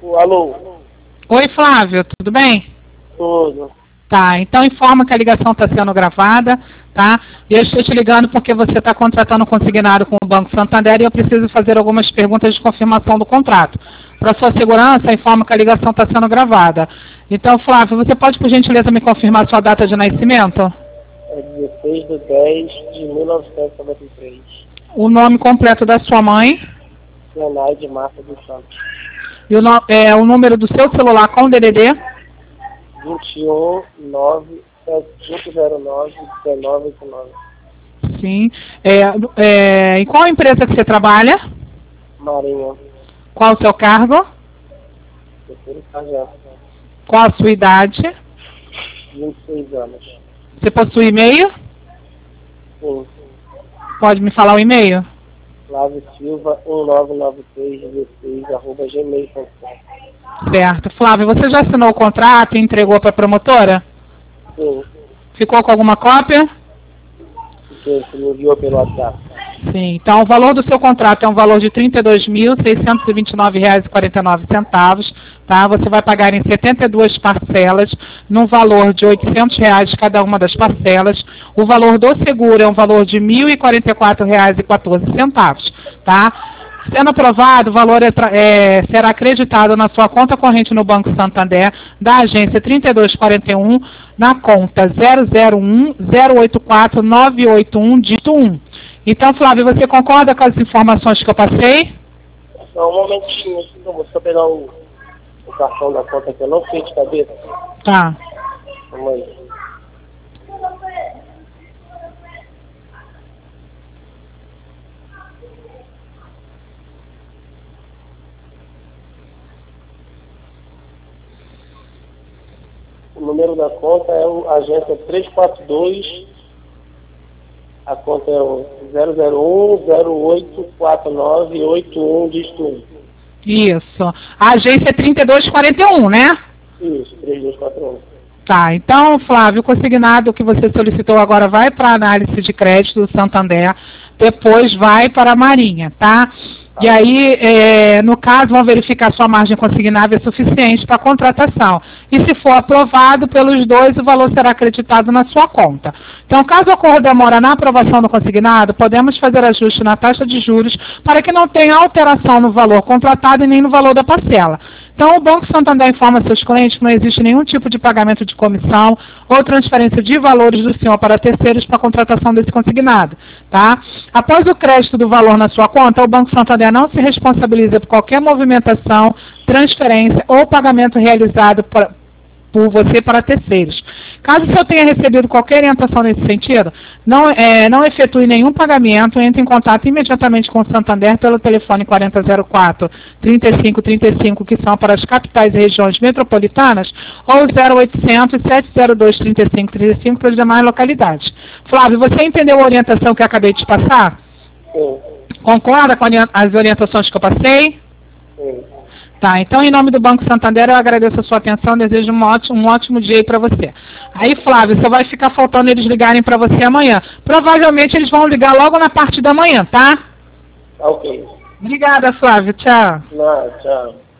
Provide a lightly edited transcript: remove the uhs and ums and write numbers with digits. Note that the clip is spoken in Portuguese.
Alô? Oi, Flávio, tudo bem? Tudo. Tá, então informa que a ligação está sendo gravada, tá? E eu estou te ligando porque você está contratando um consignado com o Banco Santander e eu preciso fazer algumas perguntas de confirmação do contrato. Para sua segurança, informa que a ligação está sendo gravada. Então, Flávio, você pode, por gentileza, me confirmar sua data de nascimento? É 16/10/1993. O nome completo da sua mãe? Zenaide Marta dos Santos. E o número do seu celular com o DDD? 21-9-7509-1989. Sim. Em qual empresa que você trabalha? Marinha. Qual o seu cargo? Terceiro sargento. Qual a sua idade? 26 anos. Você possui e-mail? Sim. Pode me falar o e-mail? Flávio Silva 199316@gmail.com. Certo. Flávio, você já assinou o contrato e entregou para a promotora? Sim. Ficou com alguma cópia? Porque você me enviou pelo WhatsApp. Sim. Então, o valor do seu contrato é um valor de R$ 32.629,49, tá? Você vai pagar em 72 parcelas, num valor de R$ 800 cada uma das parcelas. O valor do seguro é um valor de R$ 1.044,14, tá? Sendo aprovado, o valor será acreditado na sua conta corrente no Banco Santander, da agência 3241, na conta 001-084-981, dígito 1. Então, Flávio, você concorda com as informações que eu passei? Só um momentinho, vou só pegar o cartão da conta que eu não fiz de cabeça. Tá. Vamos aí. O número da conta é a agência 342, a conta é o 001-084981, dígito 1. Isso. A agência é 3241, né? Isso, 3241. Tá, então, Flávio, o consignado que você solicitou agora vai para a análise de crédito do Santander, depois vai para a Marinha, tá? E aí, no caso, vão verificar sua margem consignável é suficiente para a contratação. E se for aprovado pelos dois, o valor será acreditado na sua conta. Então, caso ocorra demora na aprovação do consignado, podemos fazer ajuste na taxa de juros para que não tenha alteração no valor contratado e nem no valor da parcela. Então, o Banco Santander informa seus clientes que não existe nenhum tipo de pagamento de comissão ou transferência de valores do senhor para terceiros para a contratação desse consignado, tá? Após o crédito do valor na sua conta, o Banco Santander não se responsabiliza por qualquer movimentação, transferência ou pagamento realizado por você para terceiros. Caso o senhor tenha recebido qualquer orientação nesse sentido, não efetue nenhum pagamento, entre em contato imediatamente com o Santander pelo telefone 4004-3535, que são para as capitais e regiões metropolitanas, ou 0800-702-3535 para as demais localidades. Flávio, você entendeu a orientação que eu acabei de te passar? Sim. Concorda com as orientações que eu passei? Sim. Tá, então em nome do Banco Santander eu agradeço a sua atenção, desejo um ótimo dia aí para você. Aí, Flávio, só vai ficar faltando eles ligarem para você amanhã. Provavelmente eles vão ligar logo na parte da manhã, tá? Ok. Obrigada, Flávio. Tchau. Não, tchau.